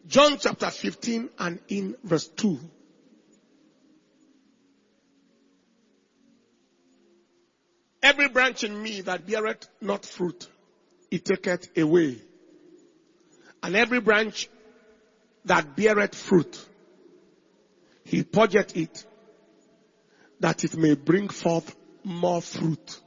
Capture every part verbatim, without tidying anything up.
John chapter fifteen and in verse two. Every branch in me that beareth not fruit, he taketh away. And every branch that beareth fruit, he purgeth it, that it may bring forth more fruit.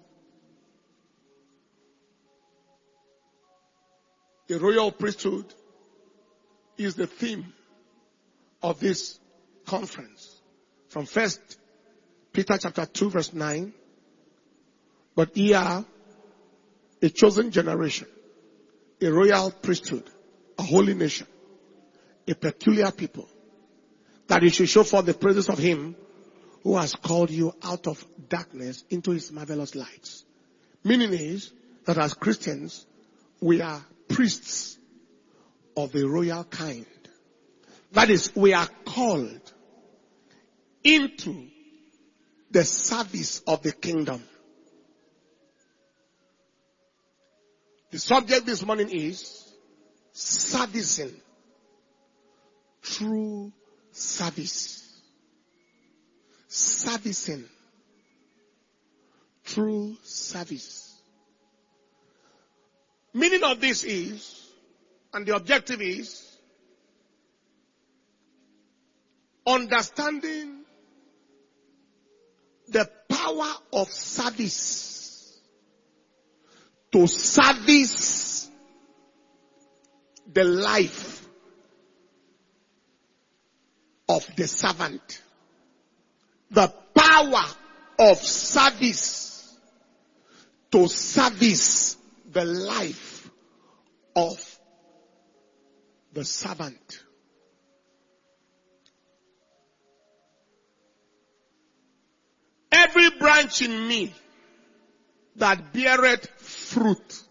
The royal priesthood is the theme of this conference. From First Peter chapter two verse nine. But ye are a chosen generation, a royal priesthood, a holy nation, a peculiar people, that you should show forth the praises of him who has called you out of darkness into his marvelous lights. Meaning is that as Christians, we are priests of the royal kind. That is, we are called into the service of the kingdom. The subject this morning is servicing. True service. Servicing. True service. Meaning of this is, and the objective is, understanding the power of service to service the life of the servant. The power of service to service the life of the servant. Every branch in me that beareth fruit,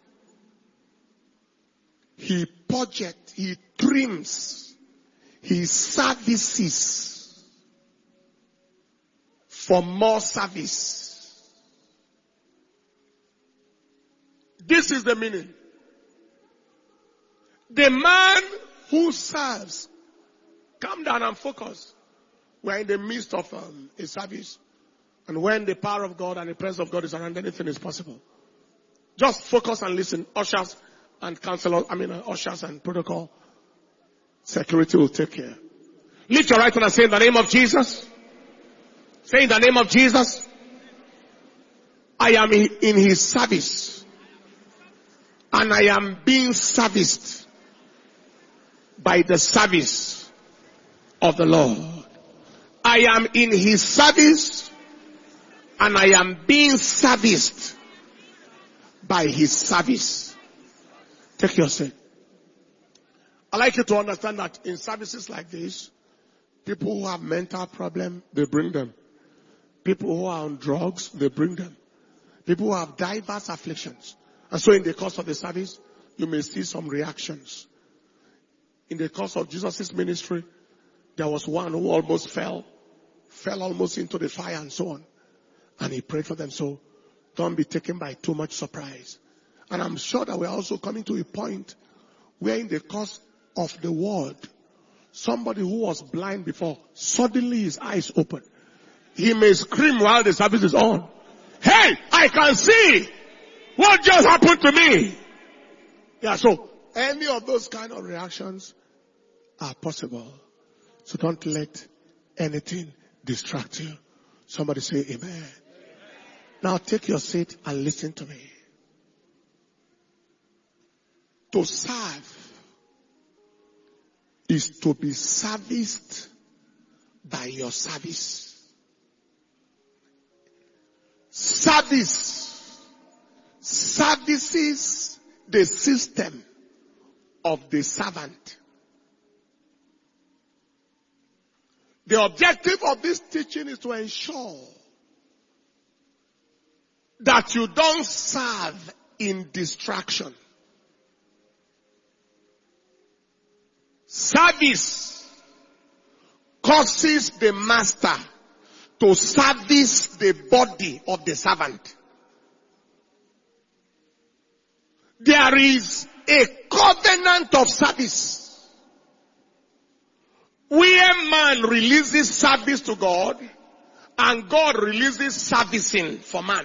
he purgeth, he trims, he services for more service. This is the meaning. The man who serves, calm down and focus. We're in the midst of um, a service. And when the power of God and the presence of God is around, anything is possible. Just focus and listen. Ushers and counselors, I mean uh, ushers and protocol, security will take care. Lift your right hand and say in the name of Jesus. Say in the name of Jesus. I am in, in his service. And I am being serviced by the service of the Lord. I am in his service. And I am being serviced by his service. Take your seat. I like you to understand that in services like this, people who have mental problems, they bring them. People who are on drugs, they bring them. People who have diverse afflictions. And so in the course of the service, you may see some reactions. In the course of Jesus' ministry, there was one who almost fell, fell almost into the fire and so on. And he prayed for them. So don't be taken by too much surprise. And I'm sure that we're also coming to a point where in the course of the word, somebody who was blind before, suddenly his eyes open. He may scream while the service is on. Hey, I can see! What just happened to me? Yeah, so any of those kind of reactions are possible. So don't let anything distract you. Somebody say amen. Amen. Now take your seat and listen to me. To serve is to be serviced by your service. Service services the system of the servant. The objective of this teaching is to ensure that you don't serve in distraction. Service causes the master to service the body of the servant. There is a covenant of service. When man releases service to God, and God releases servicing for man.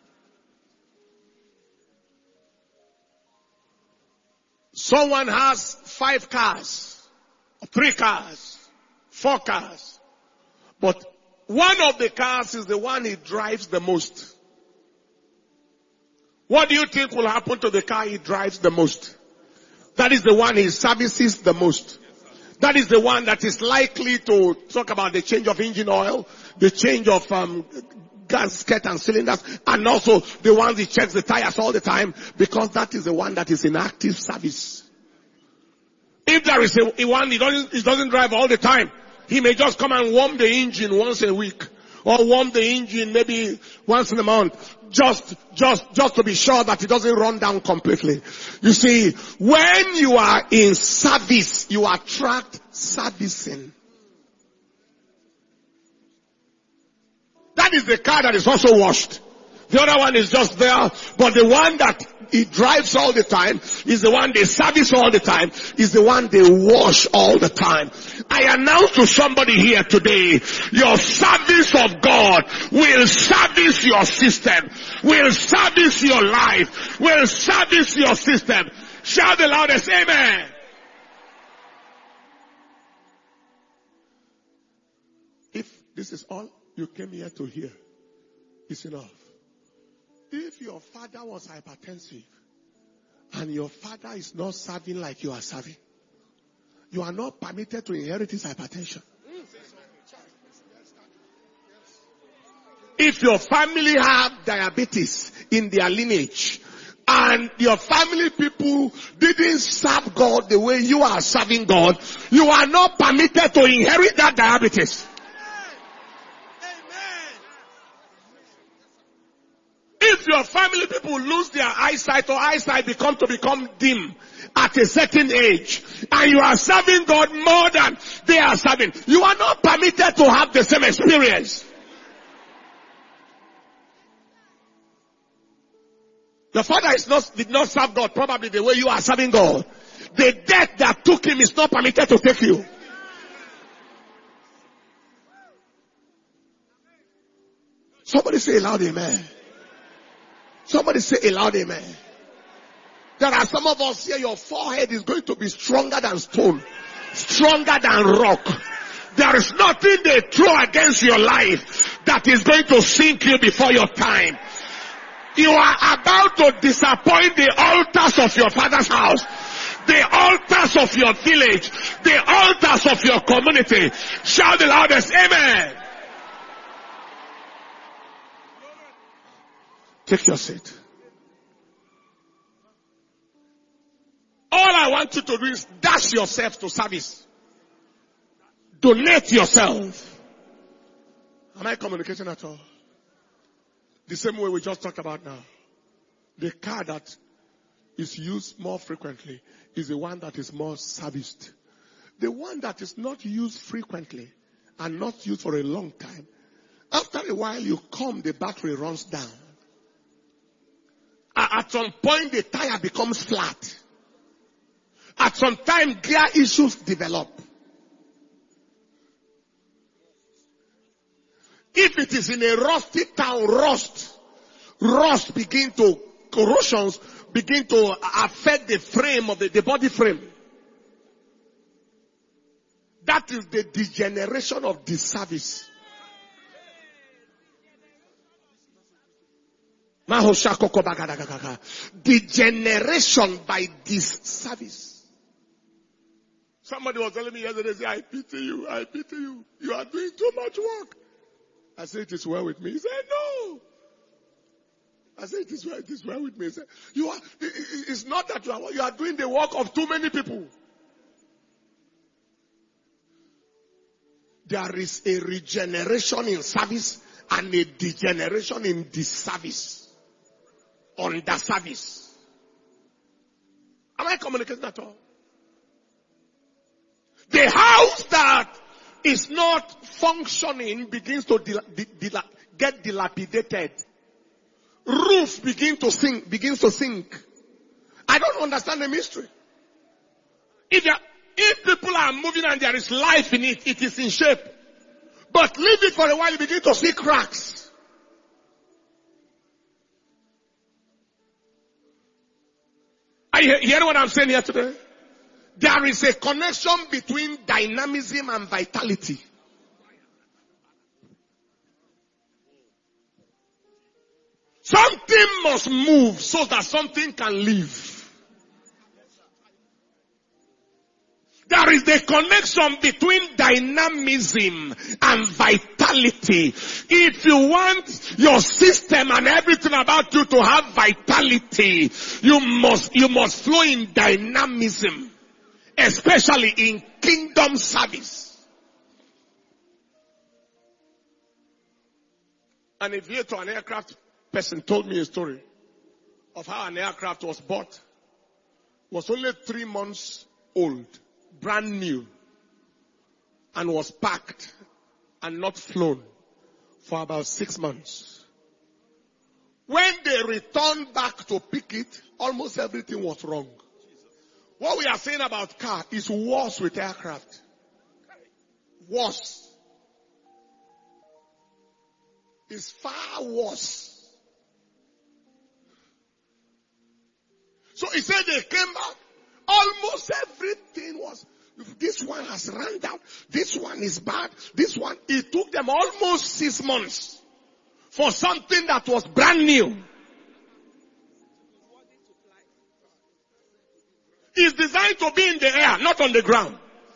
Someone has five cars, three cars, four cars, but one of the cars is the one he drives the most. What do you think will happen to the car he drives the most? That is the one he services the most. That is the one that is likely to talk about the change of engine oil, the change of um, gasket and cylinders, and also the one he checks the tires all the time, because that is the one that is in active service. If there is a, a one he doesn't, he doesn't drive all the time, he may just come and warm the engine once a week, or warm the engine maybe once in a month, just, just, just to be sure that it doesn't run down completely. You see, when you are in service, you attract servicing. That is the car that is also washed. The other one is just there, but the one that he drives all the time is the one they service all the time, is the one they wash all the time. I announce to somebody here today, your service of God will service your system, will service your life, will service your system. Shout the loudest, amen. If this is all you came here to hear, it's enough. If your father was hypertensive and your father is not serving like you are serving, you are not permitted to inherit his hypertension. If your family have diabetes in their lineage and your family people didn't serve God the way you are serving God, you are not permitted to inherit that diabetes. If your family people lose their eyesight or eyesight become to become dim at a certain age, and you are serving God more than they are serving, you are not permitted to have the same experience. Your father is not, did not serve God probably the way you are serving God. The death that took him is not permitted to take you. Somebody say loud amen. Somebody say a loud amen. There are some of us here, your forehead is going to be stronger than stone, stronger than rock. There is nothing they throw against your life that is going to sink you before your time. You are about to disappoint the altars of your father's house, the altars of your village, the altars of your community. Shout the loudest, amen. Take your seat. All I want you to do is dash yourself to service. Donate yourself. Am I communicating at all? The same way we just talked about now. The car that is used more frequently is the one that is more serviced. The one that is not used frequently and not used for a long time, after a while you come, the battery runs down. At some point, the tire becomes flat. At some time, gear issues develop. If it is in a rusty town, rust, rust begin to, corrosions begin to affect the frame of the, the body frame. That is the degeneration of disservice. Degeneration by disservice. Somebody was telling me yesterday, say, I pity you, I pity you. You are doing too much work. I said, it is well with me. He said, no. I said, it is well, it is well with me. He said, you are, it's not that you are, you are doing the work of too many people. There is a regeneration in service and a degeneration in disservice. Under service. Am I communicating at all? The house that is not functioning begins to dil- dil- get dilapidated. Roof begin to sink, begins to sink. I don't understand the mystery. If you if people are moving and there is life in it, it is in shape. But leave it for a while, you begin to see cracks. Are you hearing what I'm saying here today? There is a connection between dynamism and vitality. Something must move so that something can live. There is a connection between dynamism and vitality. If you want your system and everything about you to have vitality, you must, you must flow in dynamism, especially in kingdom service. An aviator, an aircraft person told me a story of how an aircraft was bought, was only three months old, brand new, and was packed and not flown for about six months. When they returned back to pick it, almost everything was wrong. What we are saying about car is worse with aircraft. Worse. It's far worse. So he said they came back. Almost everything was, this one has run down. This one is bad. This one, it took them almost six months for something that was brand new. It's designed to be in the air, not on the ground.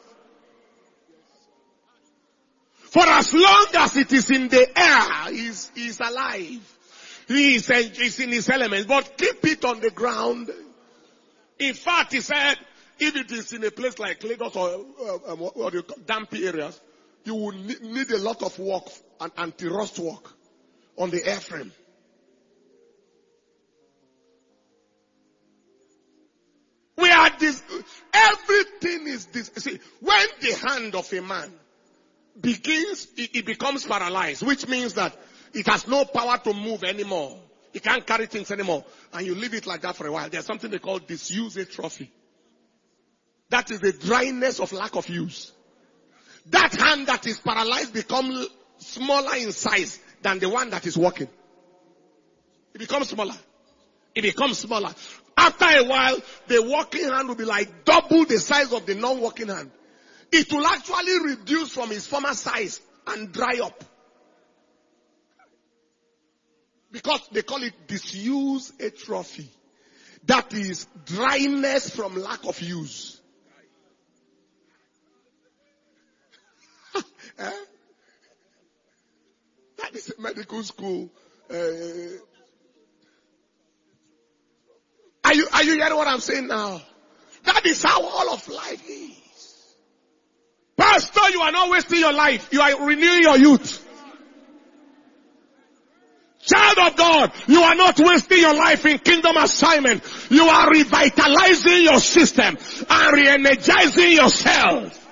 For as long as it is in the air, he's, he's alive. He is, he's in his elements. But keep it on the ground. In fact, he said, if it is in a place like Lagos or, uh, um, or the dampy areas, you will need a lot of work and anti-rust work on the airframe. We are this, everything is this. See, when the hand of a man begins, it, it becomes paralyzed, which means that it has no power to move anymore. It can't carry things anymore. And you leave it like that for a while. There's something they call disuse atrophy. That is the dryness of lack of use. That hand that is paralyzed becomes smaller in size than the one that is walking. It becomes smaller. It becomes smaller. After a while, the walking hand will be like double the size of the non-walking hand. It will actually reduce from its former size and dry up. Because they call it disuse atrophy. That is dryness from lack of use. eh? That is a medical school. Uh, are you, are you hearing what I'm saying now? That is how all of life is. Pastor, you are not wasting your life. You are renewing your youth. Child of God, you are not wasting your life in kingdom assignment. You are revitalizing your system and re-energizing yourself.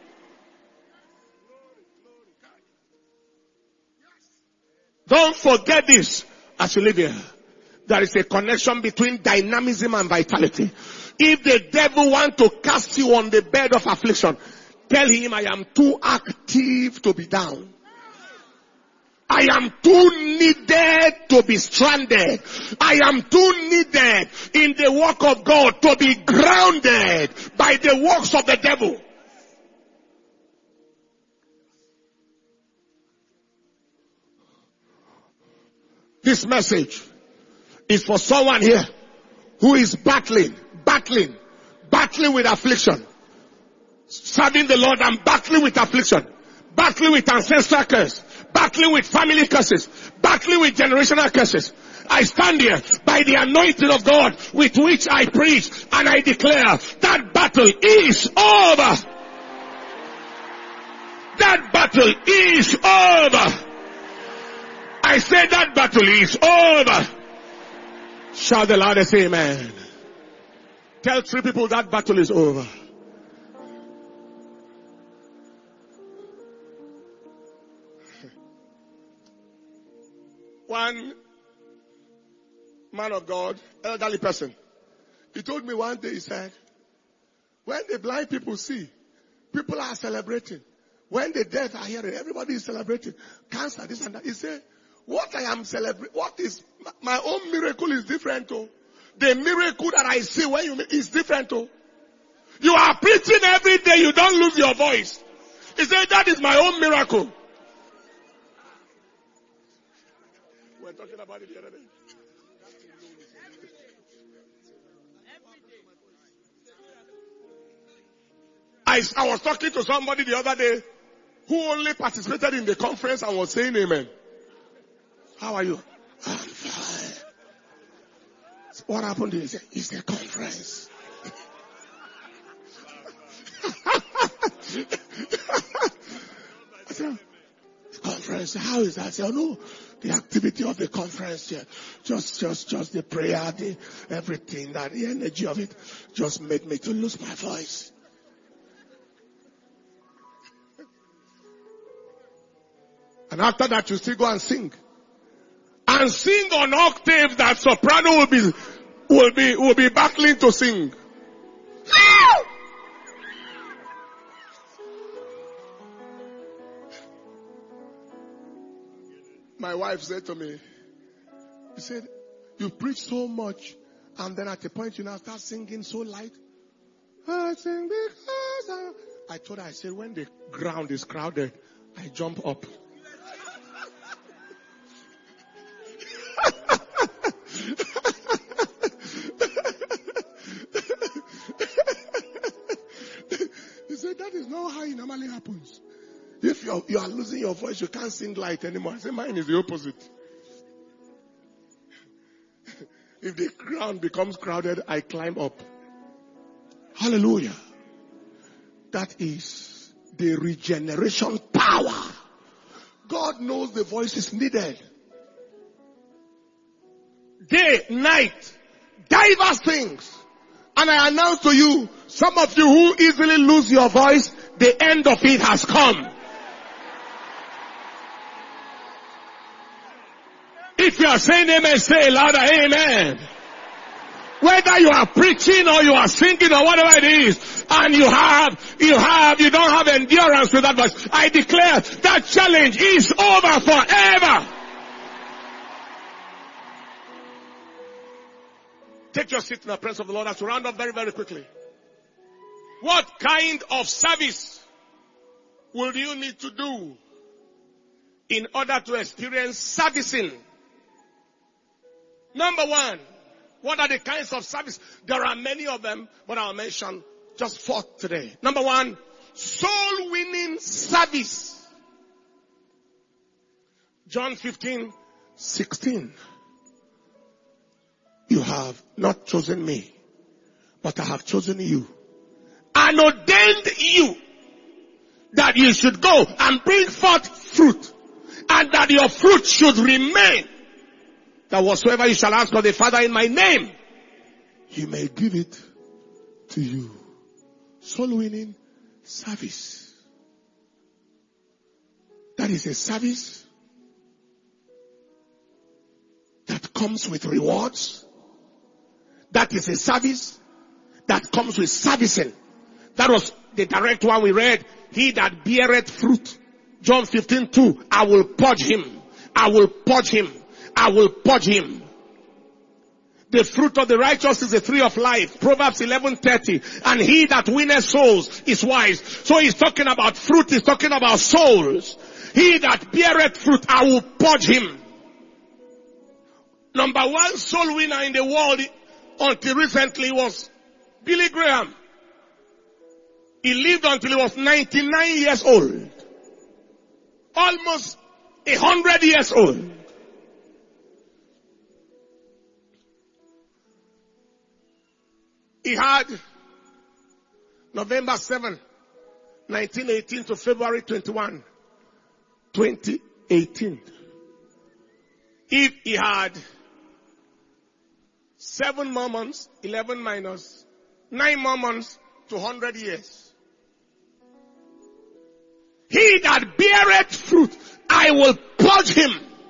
Don't forget this as you live here. There is a connection between dynamism and vitality. If the devil wants to cast you on the bed of affliction, tell him, I am too active to be down. I am too needed to be stranded. I am too needed in the work of God to be grounded by the works of the devil. This message is for someone here who is battling, battling, battling with affliction. Serving the Lord and battling with affliction. Battling with ancestral curse. Battling with family curses. Battling with generational curses. I stand here by the anointing of God with which I preach and I declare that battle is over. That battle is over. I say that battle is over. Shout the loudest amen. Tell three people that battle is over. One man of God, elderly person, he told me one day, he said, When the blind people see, people are celebrating. When the deaf are hearing, everybody is celebrating. Cancer, this and that. He said, what I am celebrating, what is, my own miracle is different too. The miracle that I see when you is different too. You are preaching every day, you don't lose your voice. He said, that is my own miracle. We were talking about it the other day. I, I was talking to somebody the other day who only participated in the conference and was saying amen. How are you? I'm fine. So what happened to you? He said, it's the conference. I said, conference, how is that? I said, oh no, the activity of the conference, yeah, just, just, just the prayer, the, everything, that the energy of it just made me to lose my voice. And after that, you still go and sing. And sing on octaves that soprano will be, will be, will be battling to sing. My wife said to me, she said, you preach so much, and then at a point you now start singing so light. I sing because I... I told her, I said, when the ground is crowded, I jump up. He said, that is not how it normally happens. If you're, you are losing your voice, you can't sing light anymore. I say, mine is the opposite. If the ground becomes crowded, I climb up. Hallelujah. That is the regeneration power. God knows the voice is needed. Day, night, diverse things. And I announce to you, some of you who easily lose your voice, the end of it has come. If you are saying amen, say louder, amen. Whether you are preaching or you are singing or whatever it is, and you have, you have, you don't have endurance with that voice, I declare that challenge is over forever. Take your seat in the presence of the Lord as we round up very, very quickly. What kind of service will you need to do in order to experience servicing? Number one, what are the kinds of service? There are many of them, but I'll mention just four today. Number one, soul winning service. John fifteen, sixteen. You have not chosen me, but I have chosen you and ordained you that you should go and bring forth fruit, and that your fruit should remain, that whatsoever you shall ask of the Father in my name, He may give it to you. Soul winning service. That is a service that comes with rewards. That is a service that comes with servicing. That was the direct one we read. He that beareth fruit. John fifteen two. I will purge him. I will purge him. I will purge him. The fruit of the righteous is the tree of life. Proverbs eleven thirty. And he that winneth souls is wise. So he's talking about fruit. He's talking about souls. He that beareth fruit, I will purge him. Number one soul winner in the world until recently was Billy Graham. He lived until he was ninety-nine years old. Almost a hundred years old. He had November seventh, nineteen eighteen to February twenty-first, twenty eighteen. If he had seven more months, eleven minus, nine more months to one hundred years. He that beareth fruit, I will purge him.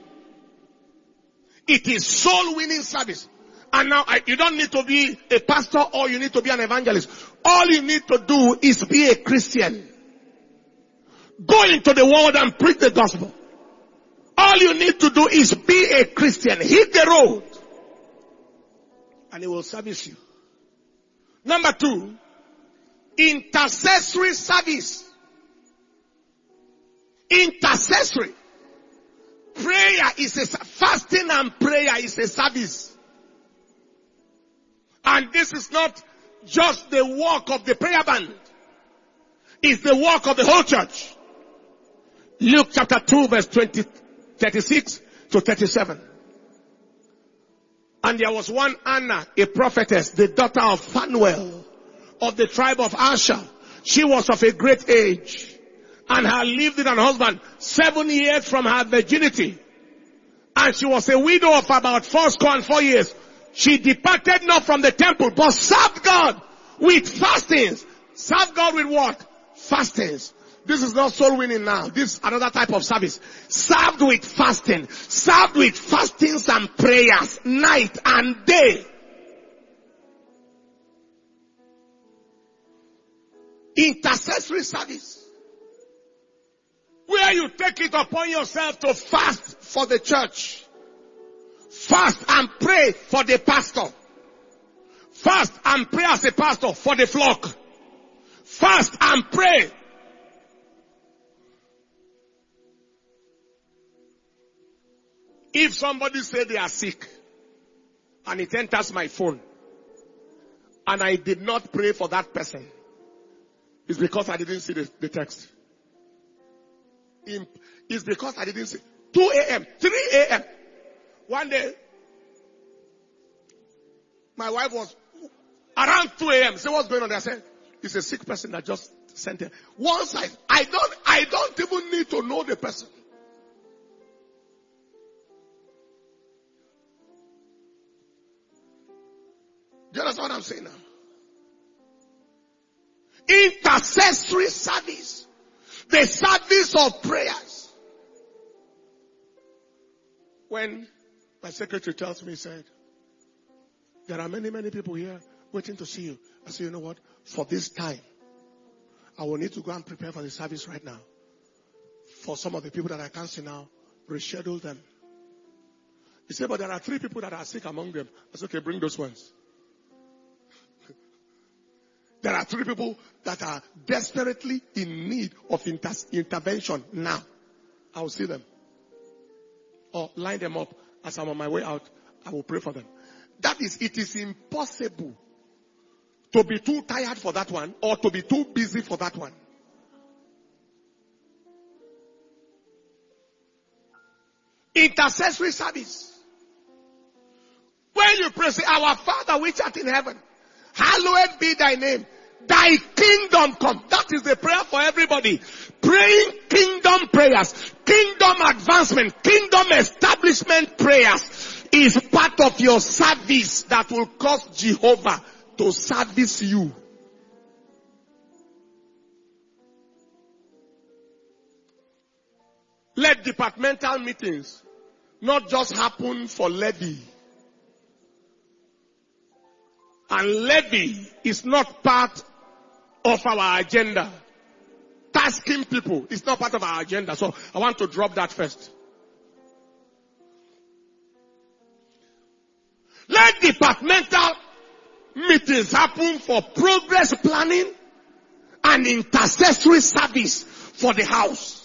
It is soul winning service. And now I, you don't need to be a pastor or you need to be an evangelist. All you need to do is be a Christian. Go into the world and preach the gospel. All you need to do is be a Christian. Hit the road. And he will service you. Number two, intercessory service. Intercessory. Prayer is a, fasting and prayer is a service. And this is not just the work of the prayer band. It's the work of the whole church. Luke chapter two verse twenty, thirty-six to thirty-seven. And there was one Anna, a prophetess, the daughter of Phanuel, of the tribe of Asher. She was of a great age, and had lived with an husband seven years from her virginity. And she was a widow of about fourscore and four years. She departed not from the temple, but served God with fastings. Served God with what? Fastings. This is not soul winning now. This is another type of service. Served with fasting. Served with fastings and prayers, night and day. Intercessory service. Where you take it upon yourself to fast for the church. Fast and pray for the pastor. Fast and pray as a pastor for the flock. Fast and pray. If somebody say they are sick and it enters my phone and I did not pray for that person, it's because I didn't see the, the text. It's because I didn't see. two a.m., three a.m. One day, my wife was around two a.m. Say, what's going on there? I said, it's a sick person that just sent it. Once I, I don't, I don't even need to know the person. Do you understand what I'm saying now? Intercessory service. The service of prayers. When my secretary tells me, he said, there are many, many people here waiting to see you. I said, you know what? For this time, I will need to go and prepare for the service right now. For some of the people that I can't see now, reschedule them. He said, but there are three people that are sick among them. I said, okay, bring those ones. There are three people that are desperately in need of inter- intervention now. I will see them. Or line them up as I'm on my way out. I will pray for them. That is, it is impossible to be too tired for that one or to be too busy for that one. Intercessory service. When you pray, say, our Father which art in heaven, hallowed be thy name. Thy kingdom come. That is the prayer for everybody. Praying kingdom prayers, kingdom advancement, kingdom establishment prayers is part of your service that will cause Jehovah to service you. Let departmental meetings not just happen for levy. And levy is not part of our agenda. Tasking people is not part of our agenda. So I want to drop that first. Let departmental meetings happen for progress planning and intercessory service for the house.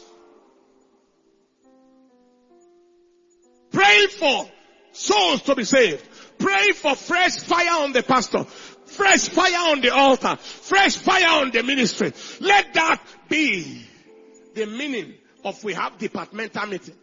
Pray for souls to be saved. Pray for fresh fire on the pastor. Fresh fire on the altar. Fresh fire on the ministry. Let that be the meaning of we have departmental meeting.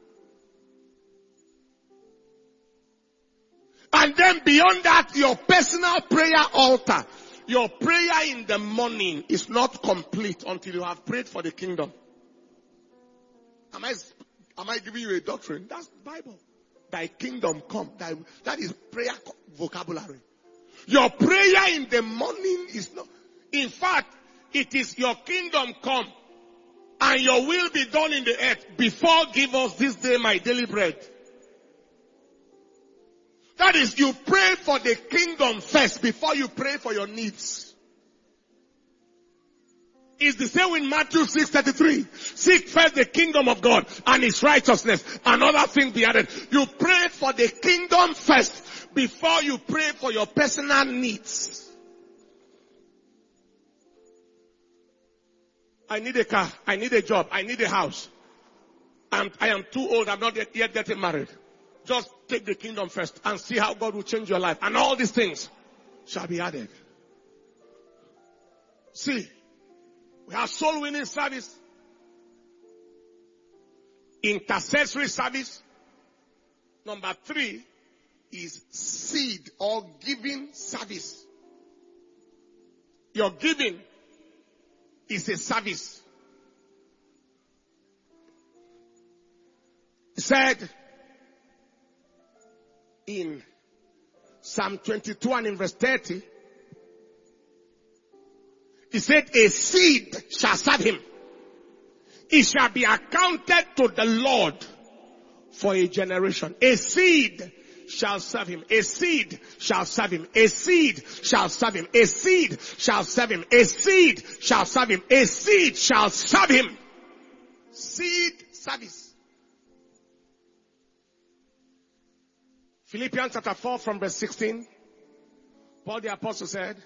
And then beyond that, your personal prayer altar. Your prayer in the morning is not complete until you have prayed for the kingdom. Am I, am I giving you a doctrine? That's the Bible. Thy kingdom come. Thy, that is prayer vocabulary. Your prayer in the morning is not, in fact, it is your kingdom come and your will be done in the earth before give us this day my daily bread. That is, you pray for the kingdom first before you pray for your needs. It's the same with Matthew six thirty-three. Seek first the kingdom of God and his righteousness, and other things be added. You pray for the kingdom first before you pray for your personal needs. I need a car. I need a job. I need a house. I'm, I am too old. I'm not yet, yet getting married. Just take the kingdom first and see how God will change your life. And all these things shall be added. See, we have soul winning service, intercessory service. Number three is seed or giving service. Your giving is a service. He said in Psalm twenty-two and in verse thirty, he said, a seed shall serve him. It shall be accounted to the Lord for a generation. A seed shall serve him. A seed shall serve him. A seed shall serve him. A seed shall serve him. A seed shall serve him. A seed shall serve him. Seed service. Philippians chapter four from verse sixteen. Paul the apostle said,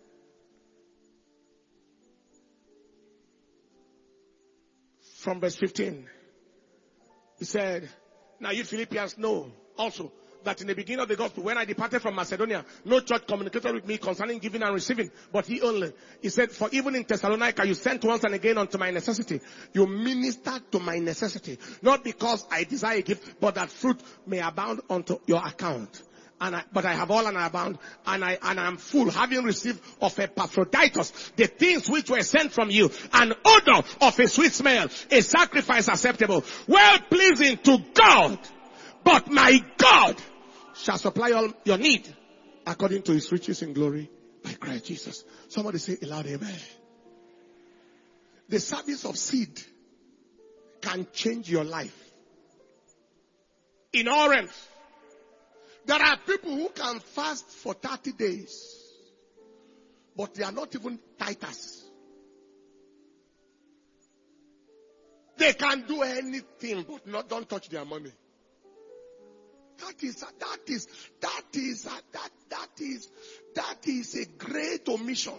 from verse fifteen, he said, now you Philippians know also that in the beginning of the gospel, when I departed from Macedonia, no church communicated with me concerning giving and receiving, but he only. He said, for even in Thessalonica, you sent once and again unto my necessity. You ministered to my necessity. Not because I desire a gift, but that fruit may abound unto your account. And I, but I have all and I abound, and I, and I am full, having received of Epaphroditus the things which were sent from you, an odor of a sweet smell, a sacrifice acceptable, well pleasing to God. But my God shall supply all your need according to his riches in glory by Christ Jesus. Somebody say aloud, amen. The service of seed can change your life. In all realms. There are people who can fast for thirty days, but they are not even tithers. They can do anything, but not, don't touch their money. That is, that is, that is, that, that is, that is a great omission.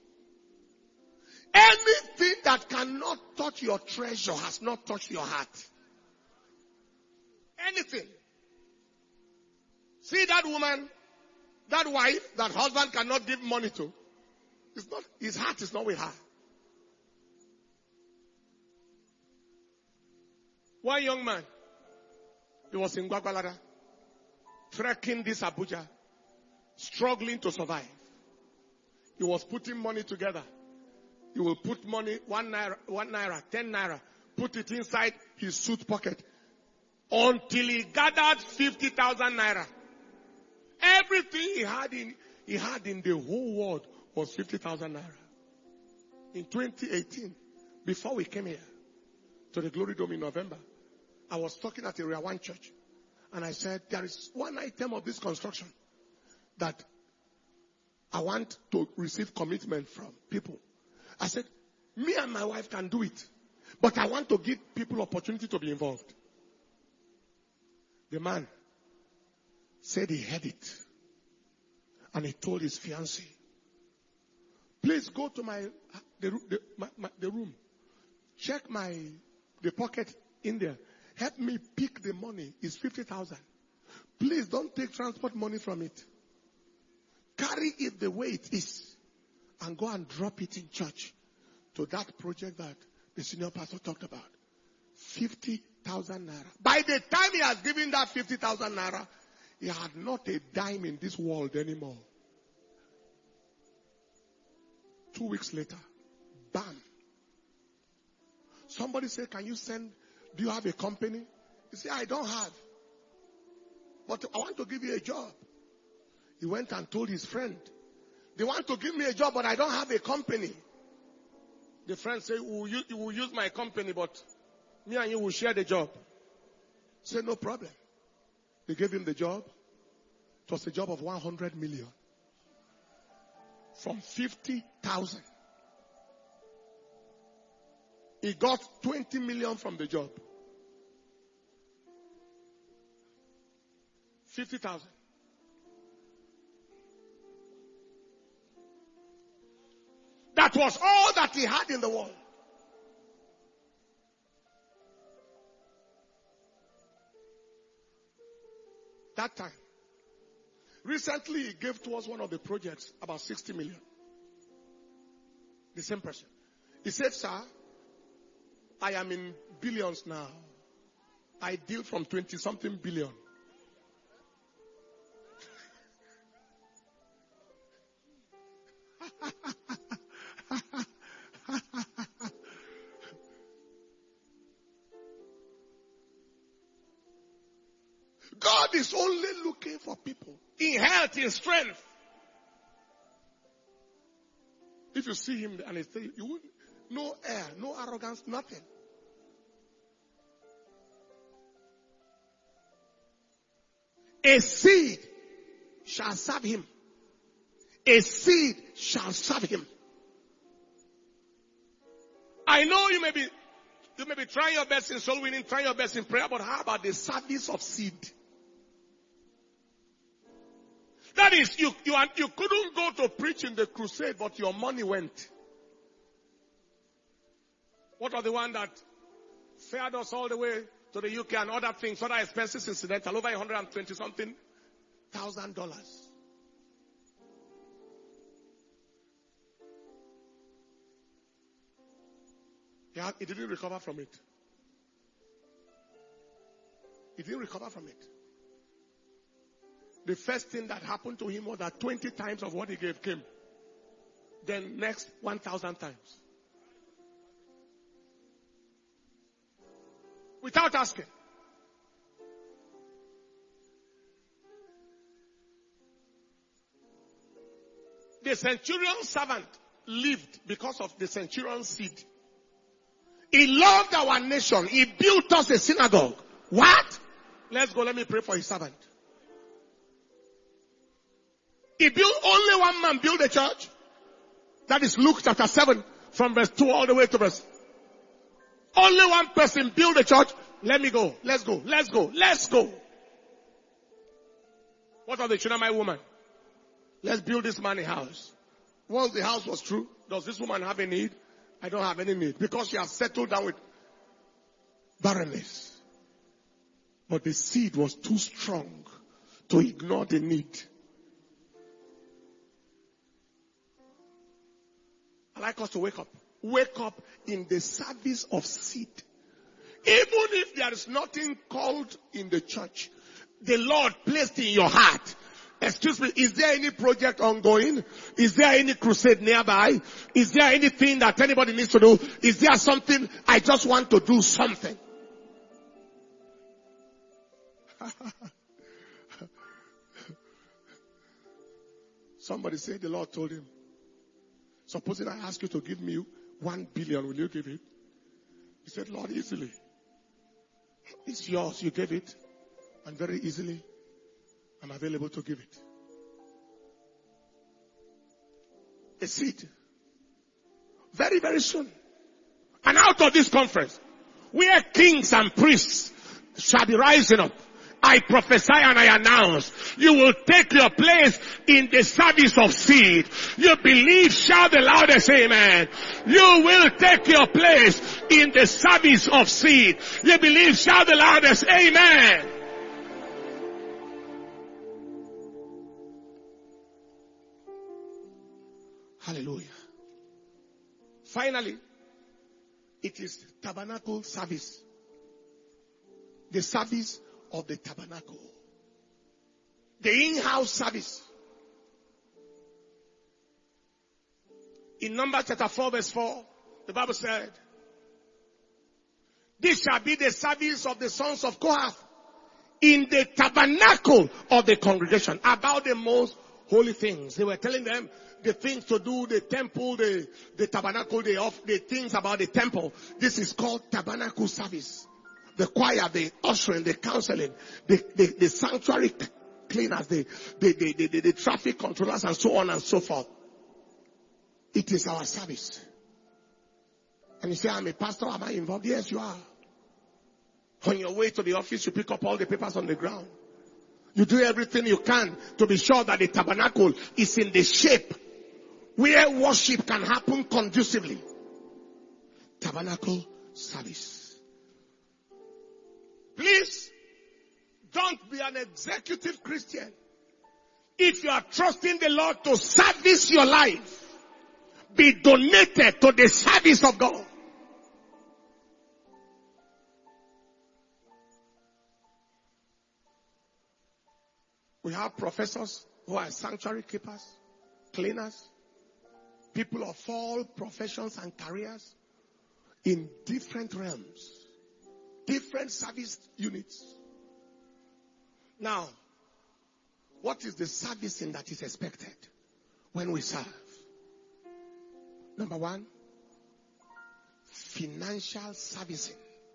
Anything that cannot touch your treasure has not touched your heart. Anything. See that woman, that wife, that husband cannot give money to. It's not, his heart is not with her. One young man, he was in Gwagwalada, trekking this Abuja, struggling to survive. He was putting money together. He will put money, one naira, one naira, ten naira, put it inside his suit pocket until he gathered fifty thousand naira. Everything he had in, he had in the whole world was fifty thousand naira. In twenty eighteen, before we came here to the Glory Dome in November, I was talking at Area One Church, and I said, there is one item of this construction that I want to receive commitment from people. I said, me and my wife can do it, but I want to give people opportunity to be involved. The man said he had it, and he told his fiancée, please go to my the, the, my, my, the room, check my the pocket in there, help me pick the money. It's fifty thousand. Please don't take transport money from it. Carry it the way it is, and go and drop it in church to that project that the senior pastor talked about. Fifty thousand naira. By the time he has given that fifty thousand naira, he had not a dime in this world anymore. Two weeks later, bam. Somebody said, can you send, do you have a company? He said, I don't have. But I want to give you a job. He went and told his friend, they want to give me a job, but I don't have a company. The friend said, we'll use, you will use my company, but me and you will share the job. He said, no problem. They gave him the job. It was a job of one hundred million. From fifty thousand. He got twenty million from the job. fifty thousand. That was all that he had in the world. That time. Recently, he gave to us one of the projects about sixty million. The same person. He said, sir, I am in billions now. I deal from twenty something billion. God is only looking for people in health, in strength. If you see him and he say, you wouldn't, no air, no arrogance, nothing. A seed shall serve him. A seed shall serve him. I know you may be, you may be trying your best in soul winning, trying your best in prayer, but how about the service of seed? That is, you, you, you couldn't go to preach in the crusade, but your money went. What are the one that fared us all the way to the U K and other things, other expenses incidental, over one hundred twenty something thousand dollars. Yeah, he didn't recover from it. He didn't recover from it. The first thing that happened to him was that twenty times of what he gave came. Then next, one thousand times. Without asking. The centurion servant lived because of the centurion's seed. He loved our nation. He built us a synagogue. What? Let's go, let me pray for his servant. He built, only one man built a church. That is Luke chapter seven, from verse two all the way to verse. Only one person built a church. Let me go. Let's go. Let's go. Let's go. What of the Shunammite woman? Let's build this man a house. Once the house was true, does this woman have a need? I don't have any need. Because she has settled down with barrenness. But the seed was too strong to ignore the need. I like us to wake up. Wake up in the service of seed. Even if there is nothing called in the church, the Lord placed in your heart. Excuse me, is there any project ongoing? Is there any crusade nearby? Is there anything that anybody needs to do? Is there something, I just want to do something? Somebody said the Lord told him, supposing I ask you to give me one billion, will you give it? He said, Lord, easily. It's yours, you gave it. And very easily, I'm available to give it. A seed. Very, very soon. And out of this conference, where kings and priests shall be rising up, I prophesy and I announce, you will take your place in the service of seed. You believe, shout the loudest amen. You will take your place in the service of seed. You believe, shout the loudest amen. Hallelujah. Finally, it is tabernacle service. The service of the tabernacle. The in-house service. In Numbers chapter four verse four, the Bible said, this shall be the service of the sons of Kohath in the tabernacle of the congregation, about the most holy things. They were telling them the things to do, the temple, the, the tabernacle, the, off, the things about the temple. This is called tabernacle service. The choir, the ushering, the counseling, the, the, the sanctuary cleaners, the, the, the, the, the, the traffic controllers, and so on and so forth. It is our service. And you say, I'm a pastor, am I involved? Yes, you are. On your way to the office, you pick up all the papers on the ground. You do everything you can to be sure that the tabernacle is in the shape where worship can happen conducively. Tabernacle service. Please, don't be an executive Christian. If you are trusting the Lord to service your life, be donated to the service of God. We have professors who are sanctuary keepers, cleaners, people of all professions and careers in different realms, different service units. Now, what is the servicing that is expected when we serve? Number one, financial servicing.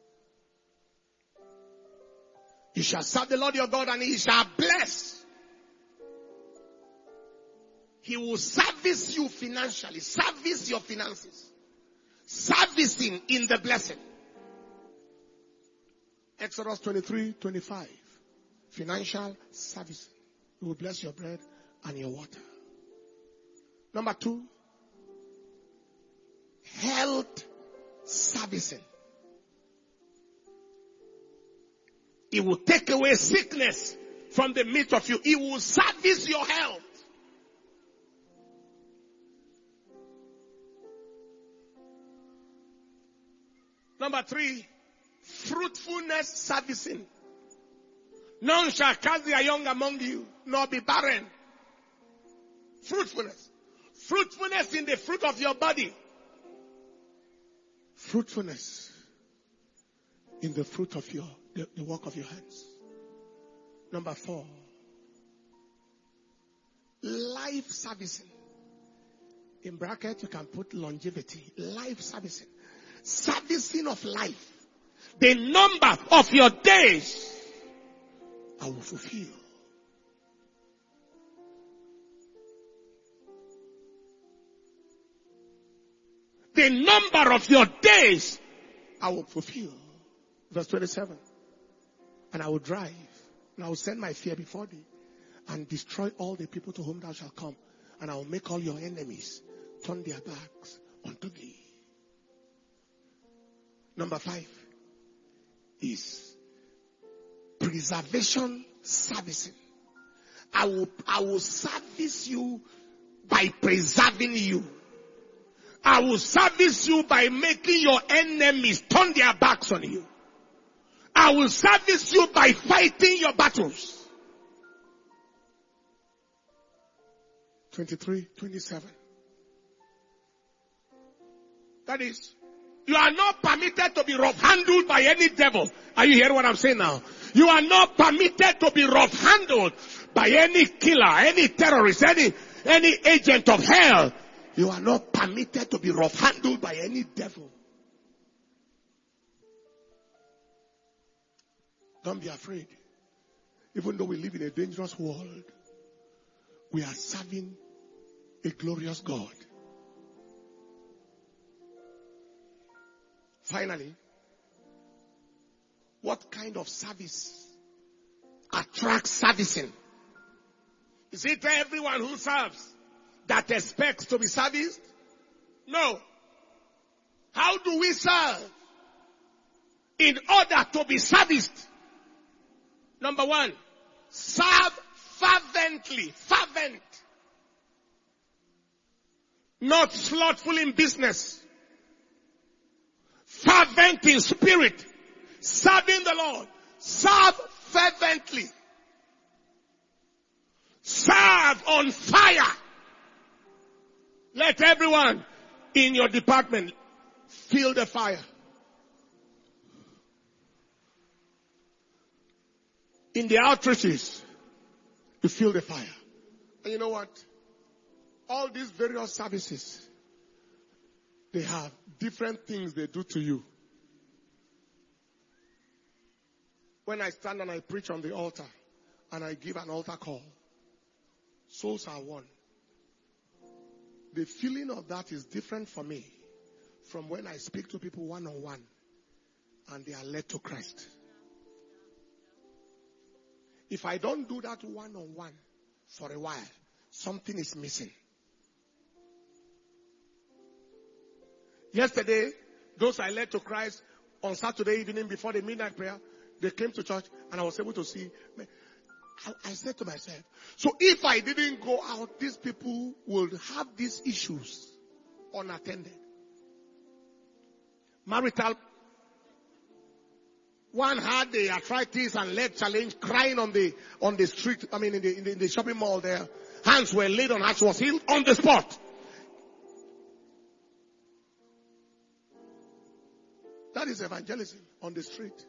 You shall serve the Lord your God and he shall bless. He will service you financially, service your finances. Servicing in the blessing. Exodus twenty-three, twenty-five. Financial service. He will bless your bread and your water. Number two, health servicing. He will take away sickness from the midst of you. He will service your health. Number three, fruitfulness servicing. None shall cast their young among you, nor be barren. Fruitfulness. Fruitfulness in the fruit of your body. Fruitfulness in the fruit of your, the, the work of your hands. Number four, life servicing. In bracket, you can put longevity. Life servicing. Servicing of life. The number of your days I will fulfill. The number of your days I will fulfill. Verse twenty-seven. And I will drive, and I will send my fear before thee, and destroy all the people to whom thou shalt come, and I will make all your enemies turn their backs unto thee. Number five is preservation servicing. I will, I will service you by preserving you. I will service you by making your enemies turn their backs on you. I will service you by fighting your battles. twenty-three, twenty-seven. That is, you are not permitted to be rough-handled by any devil. Are you hearing what I'm saying now? You are not permitted to be rough-handled by any killer, any terrorist, any, any agent of hell. You are not permitted to be rough-handled by any devil. Don't be afraid. Even though we live in a dangerous world, we are serving a glorious God. Finally, what kind of service attracts servicing? Is it everyone who serves that expects to be serviced? No. How do we serve in order to be serviced? Number one, serve fervently. Fervent. Not slothful in business. Fervent in spirit. Serving the Lord. Serve fervently. Serve on fire. Let everyone in your department feel the fire. In the outreaches, you feel the fire. And you know what? All these various services, they have different things they do to you. When I stand and I preach on the altar, and I give an altar call, souls are won. The feeling of that is different for me from when I speak to people one-on-one and they are led to Christ. If I don't do that one-on-one for a while, something is missing. Yesterday, those I led to Christ on Saturday evening before the midnight prayer, they came to church and I was able to see. I, I said to myself, so if I didn't go out, these people will have these issues unattended. Marital. One had the arthritis and leg challenge, crying on the on the street. I mean, in the, in the in the shopping mall there, hands were laid on her. She was healed on the spot. That is evangelism on the street.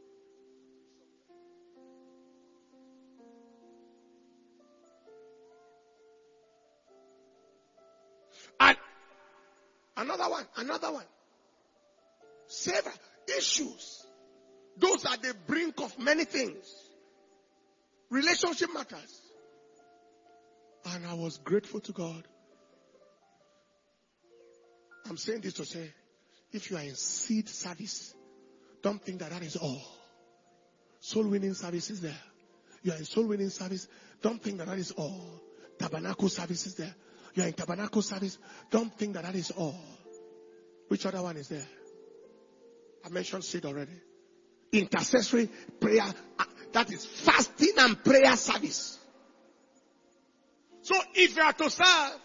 And another one, another one. Several issues. Those are the brink of many things. Relationship matters. And I was grateful to God. I'm saying this to say, if you are in seed service, don't think that that is all. Soul winning service is there. You are in soul winning service, don't think that that is all. Tabernacle service is there. You are in tabernacle service, don't think that that is all. Which other one is there? I mentioned seed already. Intercessory prayer, that is fasting and prayer service. So if you are to serve,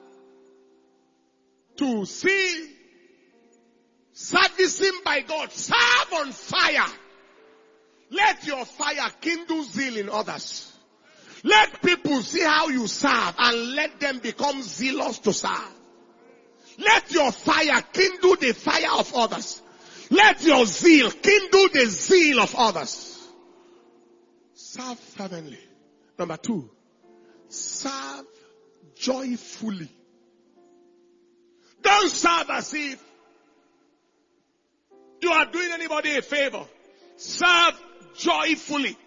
to see servicing by God, serve on fire. Let your fire kindle zeal in others. Let people see how you serve and let them become zealous to serve. Let your fire kindle the fire of others. Let your zeal kindle the zeal of others. Serve fervently. Number two, serve joyfully. Don't serve as if you are doing anybody a favor. Serve joyfully.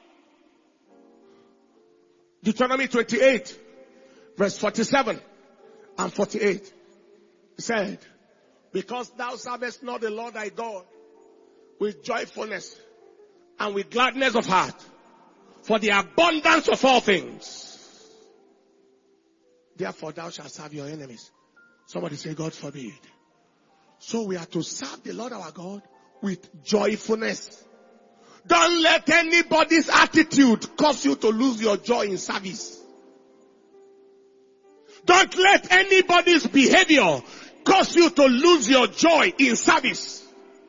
Deuteronomy twenty-eight, verse forty-seven and forty-eight. It said, because thou servest not the Lord thy God with joyfulness and with gladness of heart, for the abundance of all things, therefore thou shalt serve your enemies. Somebody say, God forbid. So we are to serve the Lord our God with joyfulness. Don't let anybody's attitude cause you to lose your joy in service. Don't let anybody's behavior cause you to lose your joy in service.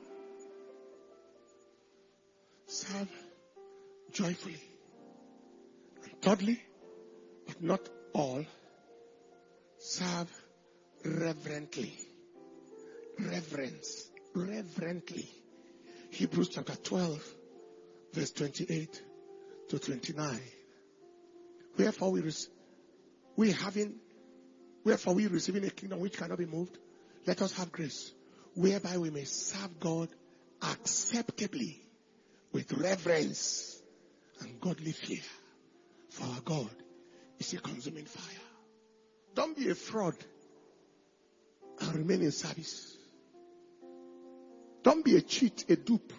Serve joyfully. And thirdly, but not all, serve reverently. Reverence. Reverently. Hebrews chapter twelve, verse twenty-eight to twenty-nine. Wherefore we, rec- we having, wherefore we receiving a kingdom which cannot be moved, let us have grace, whereby we may serve God acceptably with reverence and godly fear. For our God is a consuming fire. Don't be a fraud and remain in service. Don't be a cheat, a dupe.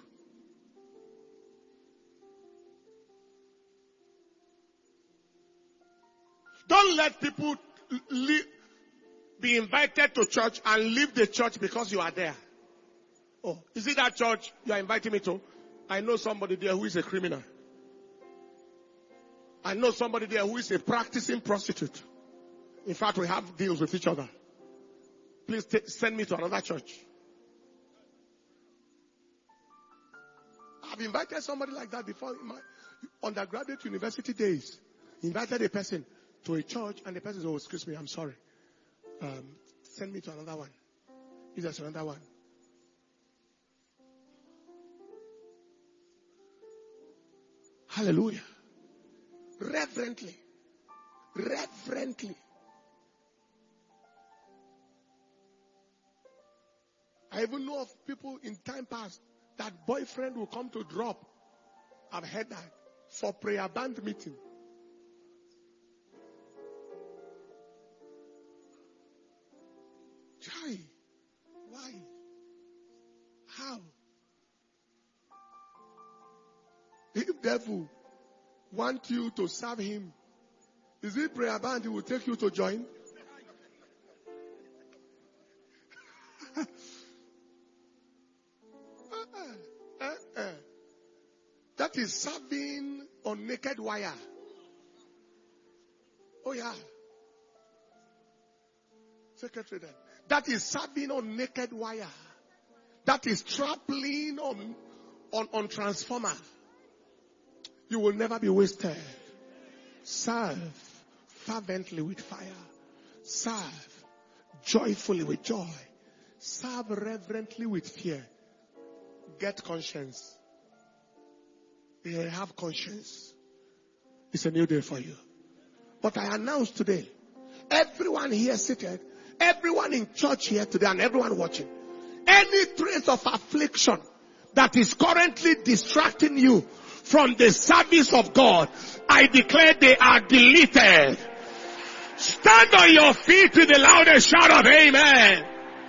Don't let people li- be invited to church and leave the church because you are there. Oh, is it that church you are inviting me to? I know somebody there who is a criminal. I know somebody there who is a practicing prostitute. In fact, we have deals with each other. Please t- send me to another church. I've invited somebody like that before in my undergraduate university days. Invited a person to a church and the person said, oh, excuse me, I'm sorry. Um, send me to another one. Is there another one? Hallelujah. Reverently. Reverently. I even know of people in time past that boyfriend will come to drop. I've heard that. For prayer band meeting. Chai. Why? If devil want you to serve him, is it prayer band he will take you to join? uh, uh, uh. That is serving on naked wire. Oh yeah. Secretary then. That is serving on naked wire. That is trampling on, on, on transformer. You will never be wasted. Serve fervently with fire. Serve joyfully with joy. Serve reverently with fear. Get conscience. You have conscience. It's a new day for you. But I announce today, everyone here seated, everyone in church here today, and everyone watching, any trace of affliction that is currently distracting you from the service of God, I declare they are deleted. Stand on your feet with the loudest shout of amen.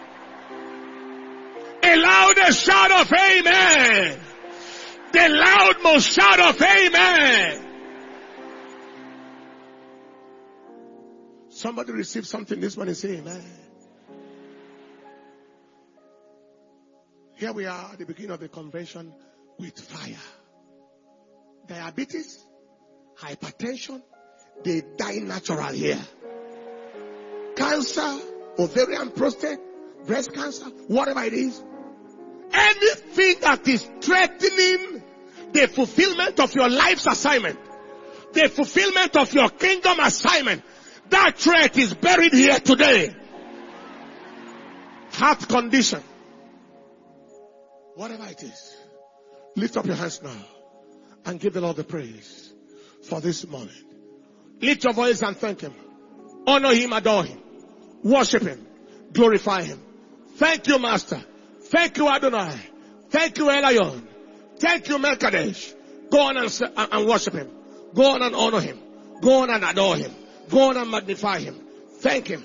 A louder shout of amen. The loudmost shout of amen. Somebody received something this morning, say amen. Here we are at the beginning of the convention with fire. Diabetes, hypertension, they die natural here. Cancer, ovarian, prostate, breast cancer, whatever it is. Anything that is threatening the fulfillment of your life's assignment, the fulfillment of your kingdom assignment, that threat is buried here today. Heart condition, whatever it is, lift up your hands now and give the Lord the praise for this moment. Lift your voice and thank Him. Honor Him, adore Him. Worship Him. Glorify Him. Thank you, Master. Thank you, Adonai. Thank you, Elion. Thank you, Melkadesh. Go on and, and worship Him. Go on and honor Him. Go on and adore Him. Go on and magnify Him. Thank Him.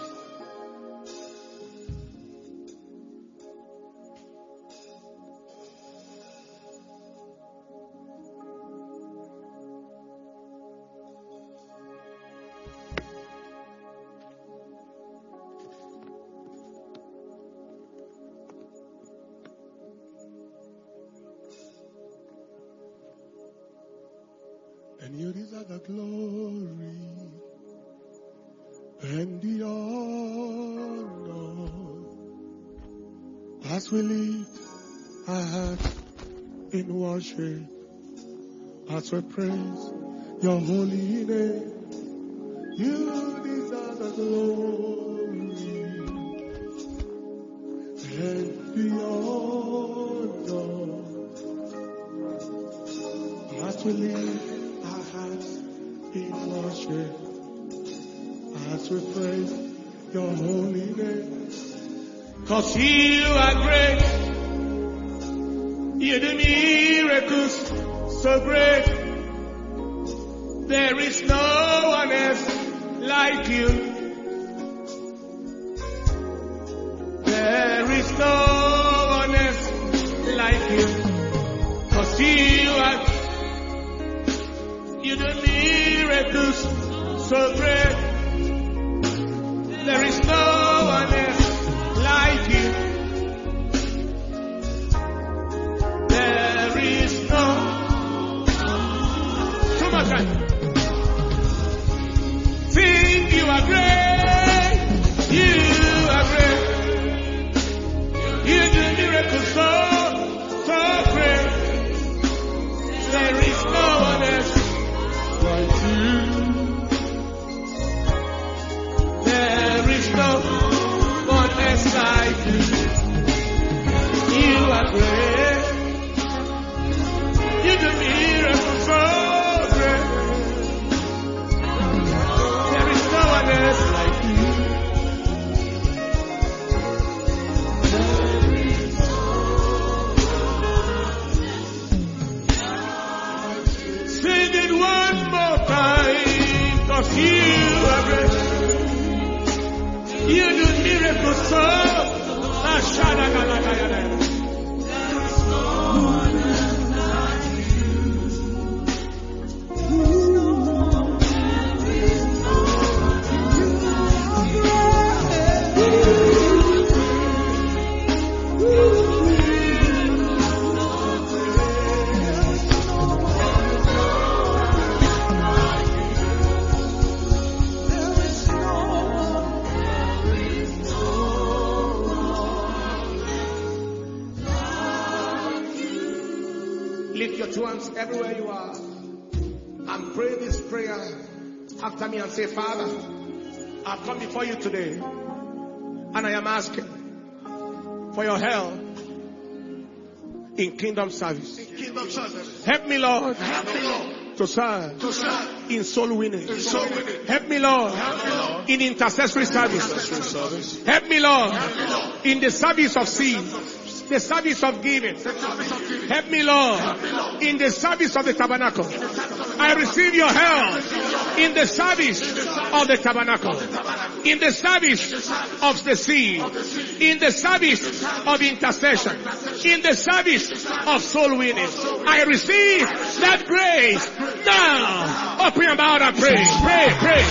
And you deserve the glory and the honor as we lift our hearts in worship, as we praise your holy name. You deserve the glory and the honor as we lift in worship, as we praise your holy name. Cause you are great, you do miracles so great. There is no one else like you. There is no one else like you. Cause you are, you do miracles so great. There is no one else like you. There is no. Come on, guys. Sing, you are great. You are great. You do miracles so, so great. There is no one else like you. There is no one else like you. You are great. You do miracles so great. Lift your two hands everywhere you are and pray this prayer after me and say, Father, I've come before you today and I am asking for your help in kingdom service. In kingdom service. Help me, Lord. Help me, Lord. To serve. To serve. In soul winning. In soul winning. Help me, Lord. Help me, Lord. In intercessory service. Intercessory service. Help me, Lord. Help me, Lord. In the service of seed. The service of giving. Help me, Lord. In the service of the tabernacle. I receive your help in the service of the tabernacle. In the service of the seed. In the service of intercession. In the service of soul winning. I receive that grace now. Open your mouth and pray. Pray, pray.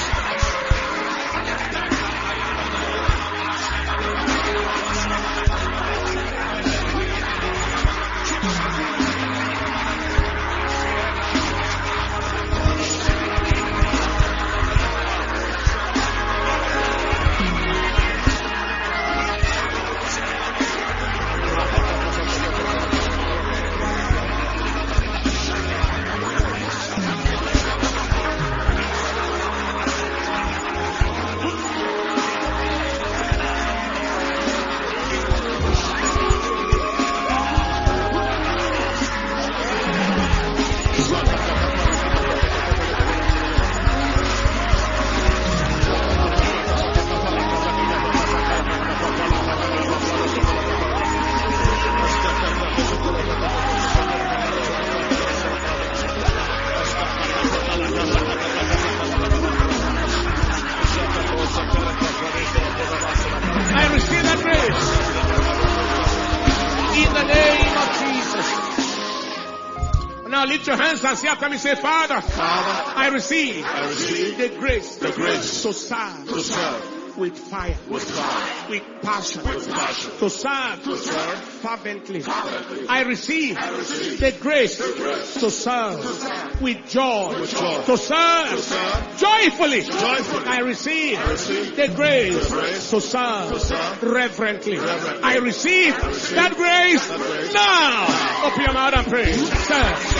Lift your hands and say after me, say, Father, Father, I receive, I receive the grace, the grace to serve, to serve with fire, with fire, with passion, with passion, to serve, to serve fervently. fervently. I receive, I receive the grace, the grace to serve, to serve with joy, with joy, to serve, to serve joyfully. joyfully. I receive, I receive the grace, the grace to serve, to serve reverently. reverently. I receive, I receive that grace, that grace now. Open your mouth and pray. Serve.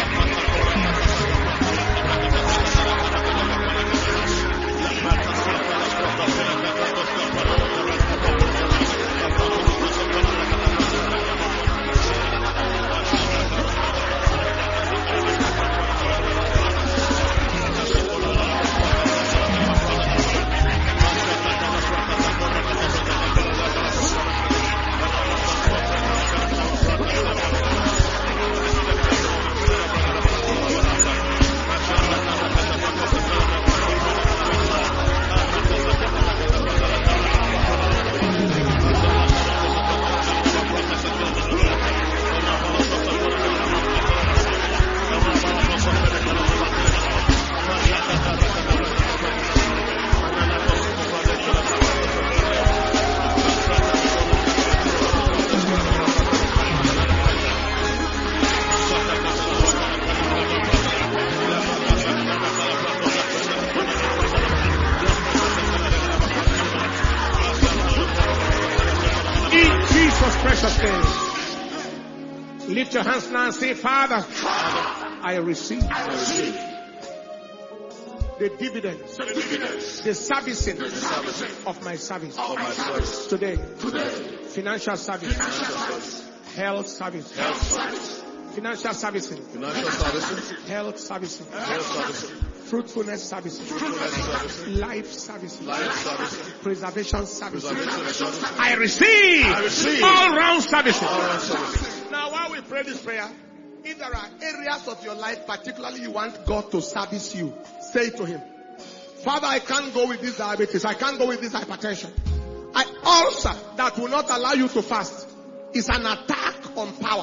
Lift your hands now and say, Father, Father I, receive I receive the dividends, the, dividends, the servicing, the servicing of my service, of my service today, today. Financial service, Financial service, health service, health service, financial servicing, financial servicing, health servicing, health servicing, fruitfulness servicing, fruitfulness servicing, life servicing, life servicing, preservation servicing. preservation servicing. I receive, I receive all round servicing. all round servicing. Now, while we pray this prayer, if there are areas of your life, particularly you want God to service you, say to Him, Father, I can't go with this diabetes. I can't go with this hypertension. An ulcer that will not allow you to fast is an attack on power.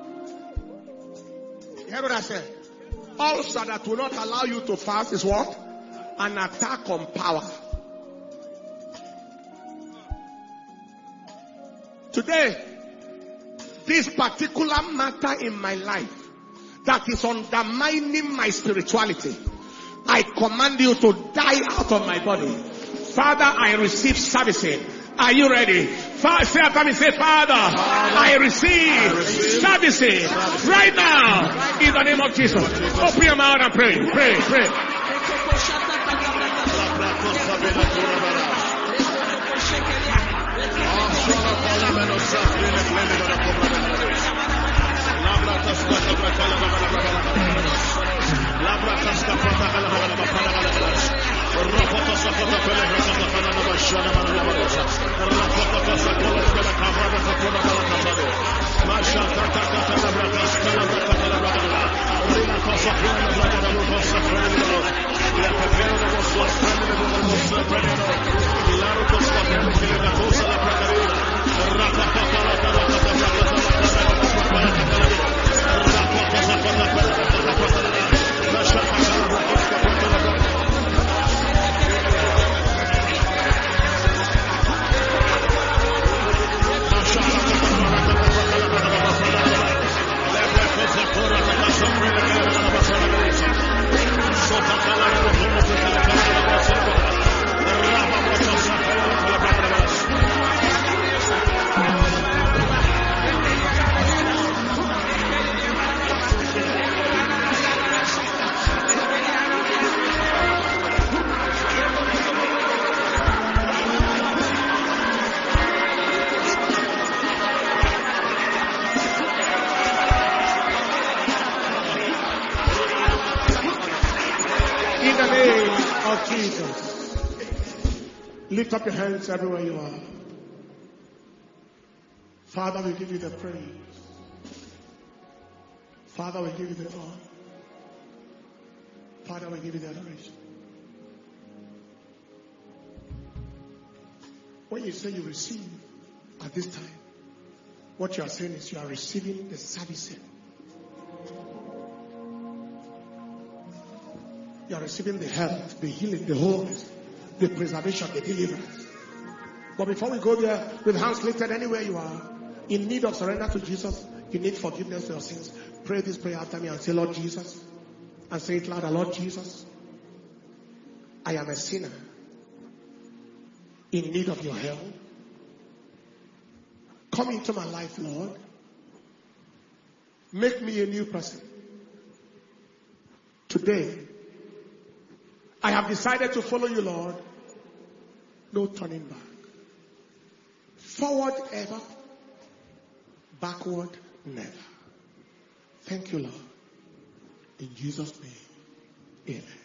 You heard what I said? Ulcer that will not allow you to fast is what? An attack on power. Today, this particular matter in my life that is undermining my spirituality, I command you to die out of my body. Father, I receive servicing. Are you ready? Father, say after me, say, Father, I receive services right now in the name of Jesus. Open your mouth and pray, pray, pray. In the name of Jesus, lift up your hands everywhere you are. Father, we give you the praise. Father, we give you the honor. Father, we give you the adoration. When you say you receive at this time, what you are saying is you are receiving the service. You are receiving the health, the healing, the wholeness, the preservation, the deliverance. But before we go there, with hands lifted anywhere you are, in need of surrender to Jesus, you need forgiveness for your sins. Pray this prayer after me and say, Lord Jesus, and say it louder, Lord Jesus, I am a sinner in need of your help. Come into my life, Lord. Make me a new person. Today, I have decided to follow you, Lord. No turning back. Forward ever. Backward never. Thank you, Lord. In Jesus' name, amen.